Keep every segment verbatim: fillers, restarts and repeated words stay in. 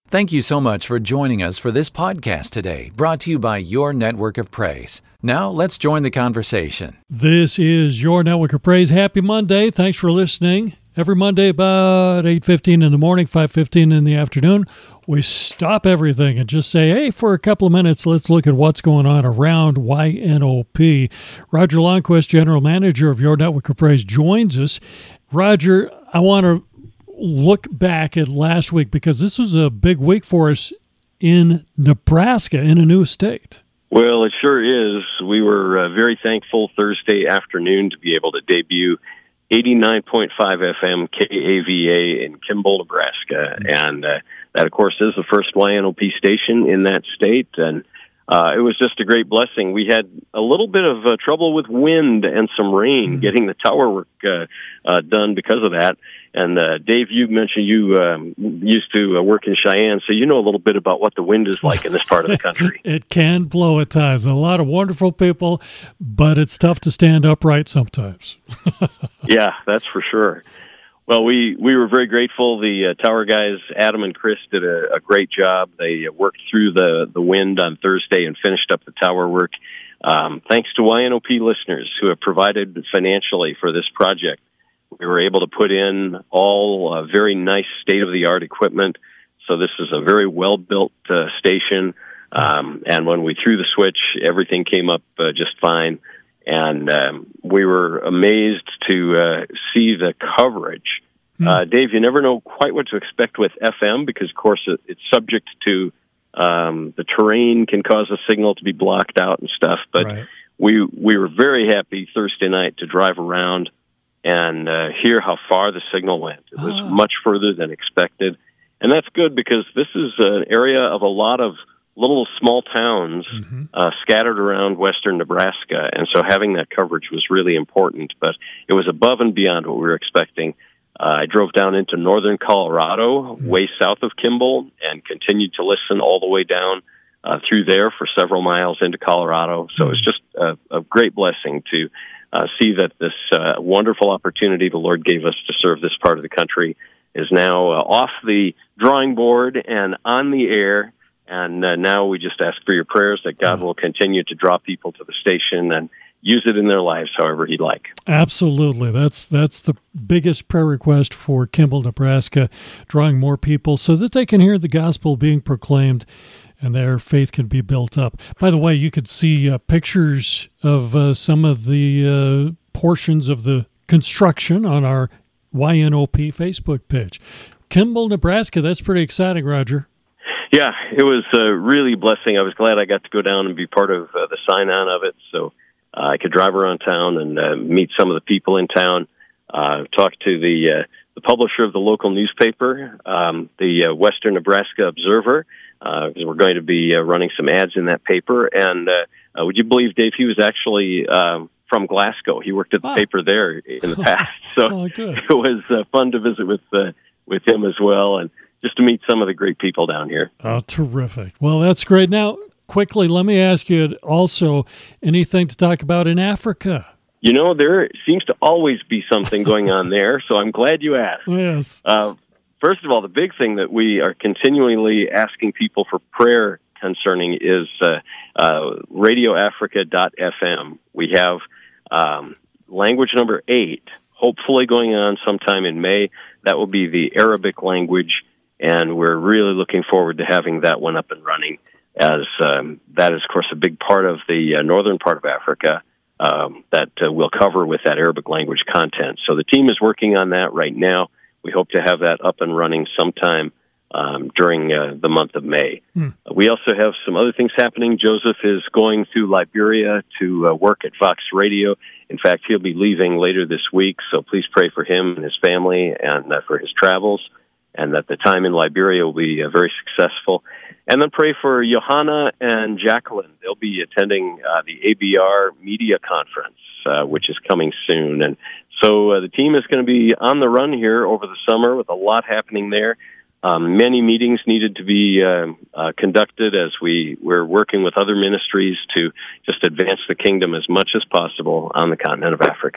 Thank you so much for joining us for this podcast today, brought to you by Your Network of Praise. Now, let's join the conversation. This is Your Network of Praise. Happy Monday. Thanks for listening. Every Monday about eight fifteen in the morning, five fifteen in the afternoon, we stop everything and just say, hey, for a couple of minutes, let's look at what's going on around Y N O P. Roger Longquist, General Manager of Your Network of Praise, joins us. Roger, I want to look back at last week because this was a big week for us in Nebraska, in a new state. Well, it sure is. We were uh, very thankful Thursday afternoon to be able to debut eighty-nine point five F M K A V A in Kimball, Nebraska. And uh, that, of course, is the first Y N O P station in that state. And uh, it was just a great blessing. We had a little bit of uh, trouble with wind and some rain mm-hmm. getting the tower work uh, uh, done because of that. And uh, Dave, you mentioned you um, used to uh, work in Cheyenne, so you know a little bit about what the wind is like in this part of the country. It can blow at times. And a lot of wonderful people, but it's tough to stand upright sometimes. Yeah, that's for sure. Well, we, we were very grateful. The uh, tower guys, Adam and Chris, did a, a great job. They uh, worked through the, the wind on Thursday and finished up the tower work. Um, thanks to Y N O P listeners who have provided financially for this project. We were able to put in all uh, very nice state-of-the-art equipment. So this is a very well-built uh, station. Um, and when we threw the switch, everything came up uh, just fine. And um, we were amazed to uh, see the coverage. Mm. Uh, Dave, you never know quite what to expect with F M because, of course, it, it's subject to um, the terrain can cause a signal to be blocked out and stuff. But right. we, we were very happy Thursday night to drive around and uh, hear how far the signal went. It was oh. much further than expected. And that's good because this is an area of a lot of little small towns mm-hmm. uh, scattered around western Nebraska. And so having that coverage was really important. But it was above and beyond what we were expecting. Uh, I drove down into northern Colorado, mm-hmm. way south of Kimball, and continued to listen all the way down uh, through there for several miles into Colorado. So mm-hmm. it was just a, a great blessing to Uh, see that this uh, wonderful opportunity the Lord gave us to serve this part of the country is now uh, off the drawing board and on the air. And uh, now we just ask for your prayers that God will continue to draw people to the station and use it in their lives however He'd like. Absolutely. That's that's the biggest prayer request for Kimball, Nebraska, drawing more people so that they can hear the gospel being proclaimed and their faith can be built up. By the way, you could see uh, pictures of uh, some of the uh, portions of the construction on our Y N O P Facebook page. Kimball, Nebraska, that's pretty exciting, Roger. Yeah, it was uh, really a blessing. I was glad I got to go down and be part of uh, the sign-on of it, so uh, I could drive around town and uh, meet some of the people in town, uh, talk to the, uh, the publisher of the local newspaper, um, the uh, Western Nebraska Observer, because uh, we're going to be uh, running some ads in that paper. And uh, uh, would you believe, Dave, he was actually um, from Glasgow. He worked at the wow. paper there in the past. So oh, it was uh, fun to visit with uh, with him as well, and just to meet some of the great people down here. Oh, terrific. Well, that's great. Now, quickly, let me ask you also, anything to talk about in Africa? You know, there seems to always be something going on there, so I'm glad you asked. Yes. Uh, First of all, the big thing that we are continually asking people for prayer concerning is uh, uh, radio africa dot f m. We have um, language number eight, hopefully going on sometime in May. That will be the Arabic language, and we're really looking forward to having that one up and running, as um, that is, of course, a big part of the uh, northern part of Africa um, that uh, we'll cover with that Arabic language content. So the team is working on that right now. We hope to have that up and running sometime um, during uh, the month of May. Mm. Uh, we also have some other things happening. Joseph is going to Liberia to uh, work at Vox Radio. In fact, he'll be leaving later this week, so please pray for him and his family and uh, for his travels, and that the time in Liberia will be uh, very successful. And then pray for Johanna and Jacqueline. They'll be attending uh, the A B R Media Conference, uh, which is coming soon. And so uh, the team is going to be on the run here over the summer with a lot happening there. Um, many meetings needed to be uh, uh, conducted as we, we're working with other ministries to just advance the kingdom as much as possible on the continent of Africa.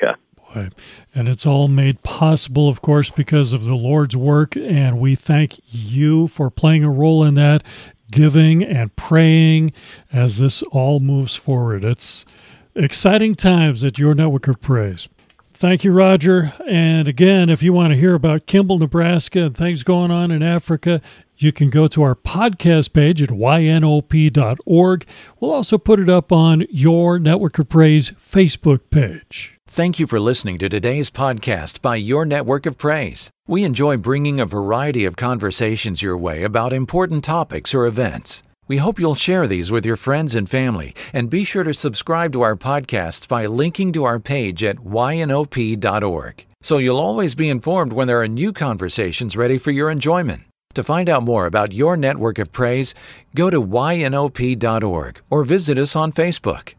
Right. And it's all made possible, of course, because of the Lord's work, and we thank you for playing a role in that, giving and praying as this all moves forward. It's exciting times at Your Network of Praise. Thank you, Roger. And again, if you want to hear about Kimball, Nebraska, and things going on in Africa, you can go to our podcast page at Y N O P dot org. We'll also put it up on Your Network of Praise Facebook page. Thank you for listening to today's podcast by Your Network of Praise. We enjoy bringing a variety of conversations your way about important topics or events. We hope you'll share these with your friends and family, and be sure to subscribe to our podcasts by linking to our page at Y N O P dot org, so you'll always be informed when there are new conversations ready for your enjoyment. To find out more about Your Network of Praise, go to Y N O P dot org or visit us on Facebook.